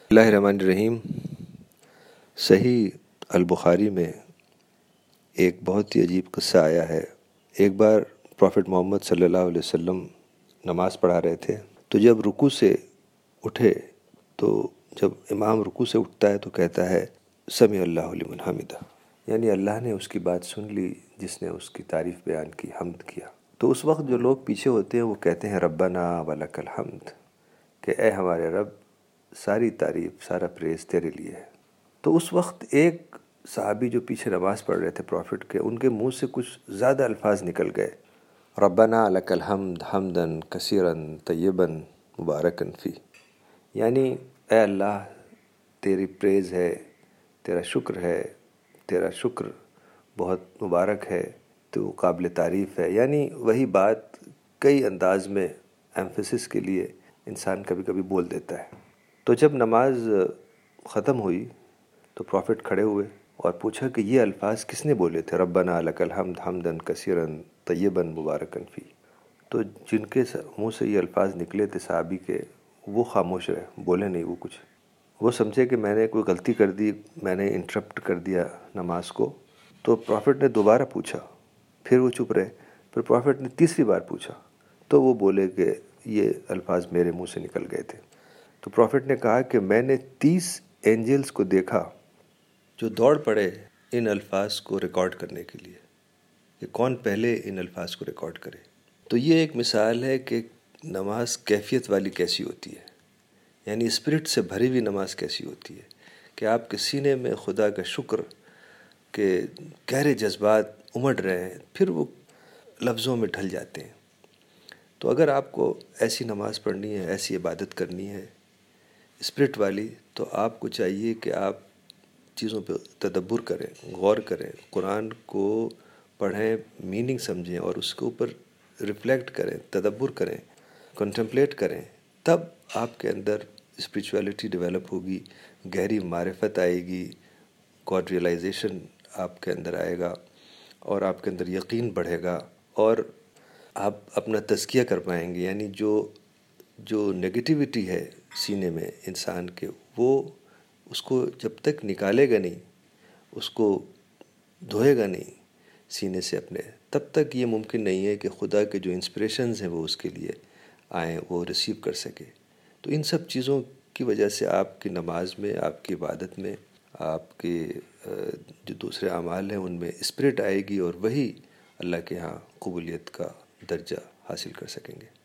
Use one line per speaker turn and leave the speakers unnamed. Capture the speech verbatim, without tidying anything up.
اللہ الرحمن الرحیم۔ صحیح البخاری میں ایک بہت ہی عجیب قصہ آیا ہے۔ ایک بار پروفٹ محمد صلی اللہ علیہ وسلم نماز پڑھا رہے تھے، تو جب رکوع سے اٹھے تو جب امام رکوع سے اٹھتا ہے تو کہتا ہے سمع اللہ لمن حمدہ، یعنی اللہ نے اس کی بات سن لی جس نے اس کی تعریف بیان کی، حمد کیا۔ تو اس وقت جو لوگ پیچھے ہوتے ہیں وہ کہتے ہیں ربنا ولک الحمد، کہ اے ہمارے رب ساری تعریف، سارا پریز تیرے لیے ہے۔ تو اس وقت ایک صحابی جو پیچھے نماز پڑھ رہے تھے پروفٹ کے، ان کے منہ سے کچھ زیادہ الفاظ نکل گئے، ربنا لک الحمد حمدا کثیرا طیبا مبارکا فی، یعنی اے اللہ تیری پریز ہے، تیرا شکر ہے، تیرا شکر بہت مبارک ہے، تو قابل تعریف ہے۔ یعنی وہی بات کئی انداز میں ایمفیسس کے لیے انسان کبھی کبھی بول دیتا ہے۔ تو جب نماز ختم ہوئی تو پروفٹ کھڑے ہوئے اور پوچھا کہ یہ الفاظ کس نے بولے تھے، ربنا لک الحمد حمدا کثیرا طیبا مبارکا فی؟ تو جن کے منہ سے یہ الفاظ نکلے تھے صحابی کے، وہ خاموش رہے، بولے نہیں وہ کچھ۔ وہ سمجھے کہ میں نے کوئی غلطی کر دی، میں نے انٹرپٹ کر دیا نماز کو۔ تو پروفٹ نے دوبارہ پوچھا، پھر وہ چپ رہے۔ پھر پروفٹ نے تیسری بار پوچھا تو وہ بولے کہ یہ الفاظ میرے منہ سے نکل گئے تھے۔ تو پروفٹ نے کہا کہ میں نے تیس اینجلز کو دیکھا جو دوڑ پڑے ان الفاظ کو ریکارڈ کرنے کے لیے کہ کون پہلے ان الفاظ کو ریکارڈ کرے۔ تو یہ ایک مثال ہے کہ نماز کیفیت والی کیسی ہوتی ہے، یعنی اسپرٹ سے بھری ہوئی نماز کیسی ہوتی ہے کہ آپ کے سینے میں خدا کا شکر کے گہرے جذبات امڑ رہے ہیں، پھر وہ لفظوں میں ڈھل جاتے ہیں۔ تو اگر آپ کو ایسی نماز پڑھنی ہے، ایسی عبادت کرنی ہے اسپرٹ والی، تو آپ کو چاہیے کہ آپ چیزوں پہ تدبر کریں، غور کریں، قرآن کو پڑھیں، میننگ سمجھیں اور اس کے اوپر ریفلیکٹ کریں، تدبر کریں، کنٹمپلیٹ کریں۔ تب آپ کے اندر اسپریچولیٹی ڈیولپ ہوگی، گہری معرفت آئے گی، گاڈ ریئلائزیشن آپ کے اندر آئے گا اور آپ کے اندر یقین بڑھے گا اور آپ اپنا تزکیہ کر پائیں گے۔ یعنی جو جو نگیٹیوٹی ہے سینے میں انسان کے، وہ اس کو جب تک نکالے گا نہیں، اس کو دھوئے گا نہیں سینے سے اپنے، تب تک یہ ممکن نہیں ہے کہ خدا کے جو انسپریشنز ہیں وہ اس کے لیے آئیں، وہ ریسیو کر سکے۔ تو ان سب چیزوں کی وجہ سے آپ کی نماز میں، آپ کی عبادت میں، آپ کے جو دوسرے اعمال ہیں ان میں اسپرٹ آئے گی اور وہی اللہ کے ہاں قبولیت کا درجہ حاصل کر سکیں گے۔